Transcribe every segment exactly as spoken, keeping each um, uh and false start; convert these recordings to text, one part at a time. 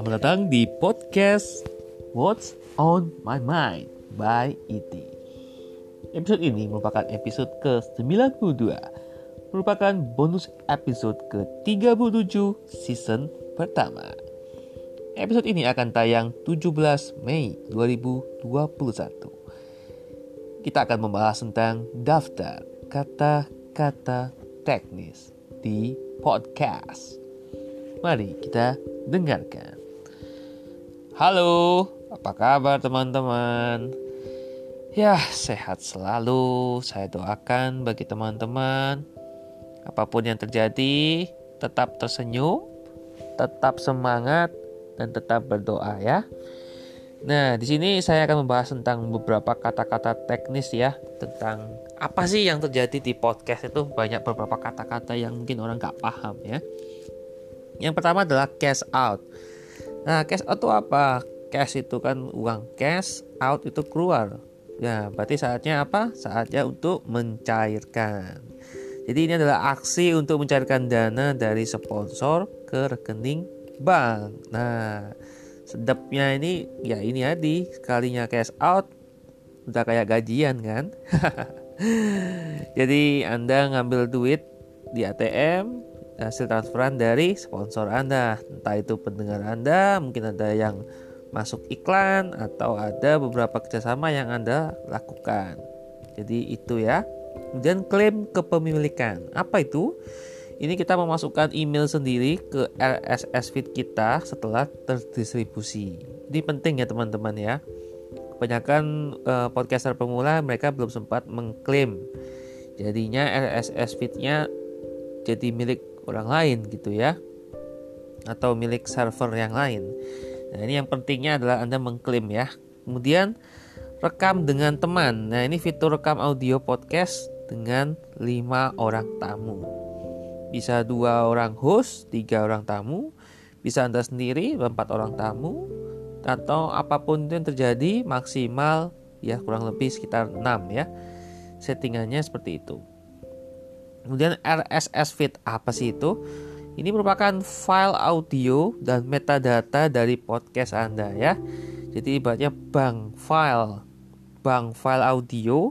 Selamat datang di podcast What's on My Mind by E T. Episode ini merupakan episode ke sembilan puluh dua, merupakan bonus episode ke tiga puluh tujuh season pertama. Episode ini akan tayang tujuh belas Mei dua ribu dua puluh satu. Kita akan membahas tentang daftar kata-kata teknis di podcast. Mari kita dengarkan. Halo, apa kabar teman-teman? Ya, sehat selalu. Saya doakan bagi teman-teman, apapun yang terjadi, tetap tersenyum, tetap semangat, dan tetap berdoa ya. Nah, di sini saya akan membahas tentang beberapa kata-kata teknis ya, tentang apa sih yang terjadi di podcast itu. Banyak beberapa kata-kata yang mungkin orang gak paham ya. Yang pertama adalah cash out. Nah, cash out itu apa? Cash itu kan uang, cash out itu keluar. Ya, berarti saatnya apa? Saatnya untuk mencairkan. Jadi ini adalah aksi untuk mencairkan dana dari sponsor ke rekening bank. Nah, sedapnya ini ya ini tadi, sekalinya cash out udah kayak gajian kan. Jadi Anda ngambil duit di A T M, hasil transferan dari sponsor Anda, entah itu pendengar Anda, mungkin ada yang masuk iklan, atau ada beberapa kerjasama yang Anda lakukan. Jadi itu ya. Kemudian klaim kepemilikan. Apa itu? Ini kita memasukkan email sendiri ke R S S feed kita setelah terdistribusi. Ini penting ya teman-teman ya. Kebanyakan eh, podcaster pemula mereka belum sempat mengklaim. Jadinya R S S feed-nya jadi milik orang lain gitu ya, atau milik server yang lain. Nah, ini yang pentingnya adalah Anda mengklaim ya. Kemudian rekam dengan teman. Nah, ini fitur rekam audio podcast dengan lima orang tamu. Bisa dua orang host, tiga orang tamu, bisa Anda sendiri, empat orang tamu, atau apapun itu yang terjadi, maksimal ya kurang lebih sekitar enam ya. Settingannya seperti itu. Kemudian R S S feed, apa sih itu? Ini merupakan file audio dan metadata dari podcast Anda ya. Jadi ibaratnya bank file, bank file audio.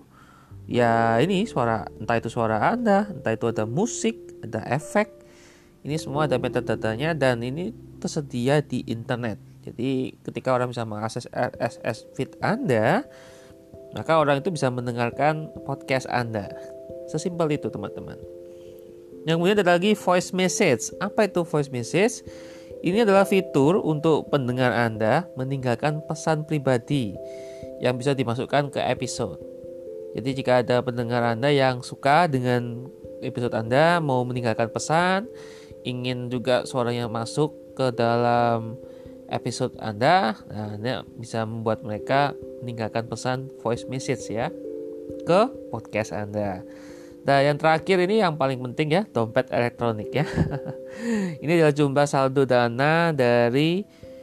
Ya ini suara, entah itu suara Anda, entah itu ada musik, ada efek. Ini semua ada metadatanya dan ini tersedia di internet. Jadi ketika orang bisa mengakses R S S feed Anda, maka orang itu bisa mendengarkan podcast Anda. Sesimpel itu teman-teman. Yang kemudian ada lagi voice message. Apa itu voice message? Ini adalah fitur untuk pendengar Anda meninggalkan pesan pribadi yang bisa dimasukkan ke episode. Jadi jika ada pendengar Anda yang suka dengan episode Anda, mau meninggalkan pesan, ingin juga suaranya masuk ke dalam episode Anda, nah Anda bisa membuat mereka meninggalkan pesan voice message ya ke podcast Anda. Nah, yang terakhir ini yang paling penting ya, dompet elektronik ya. Ini adalah jumlah saldo dana dari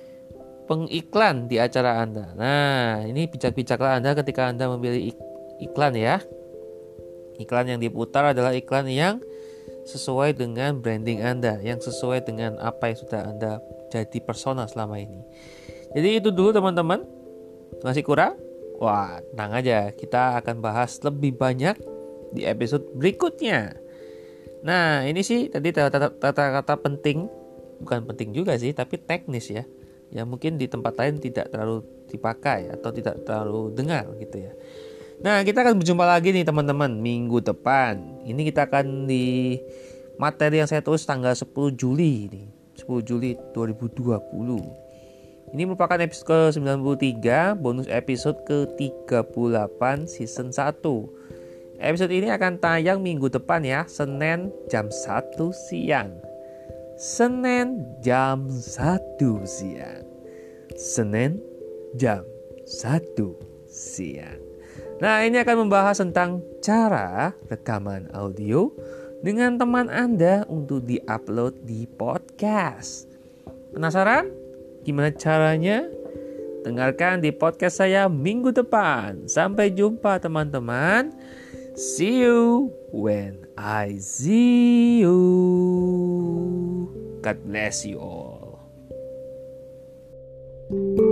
pengiklan di acara Anda. Nah, ini bijak-bijaklah Anda ketika Anda memilih iklan ya. Iklan yang diputar adalah iklan yang sesuai dengan branding Anda, yang sesuai dengan apa yang sudah Anda jadi persona selama ini. Jadi itu dulu teman-teman. Masih kurang? Wah, tenang aja, kita akan bahas lebih banyak di episode berikutnya. Nah, ini sih tadi kata-kata penting, bukan penting juga sih, tapi teknis ya, yang mungkin di tempat lain tidak terlalu dipakai atau tidak terlalu dengar gitu ya. Nah, kita akan berjumpa lagi nih teman-teman minggu depan. Ini kita akan di materi yang saya tulis tanggal sepuluh Juli nih, sepuluh Juli dua ribu dua puluh. Ini merupakan episode ke sembilan puluh tiga, bonus episode ke tiga puluh delapan season satu. Episode ini akan tayang minggu depan ya, Senin jam satu siang. Senin jam satu siang. Senin jam satu siang. Nah, ini akan membahas tentang cara rekaman audio dengan teman Anda untuk di-upload di podcast. Penasaran? Gimana caranya? Dengarkan di podcast saya minggu depan. Sampai jumpa teman-teman. See you when I see you. God bless you all. you.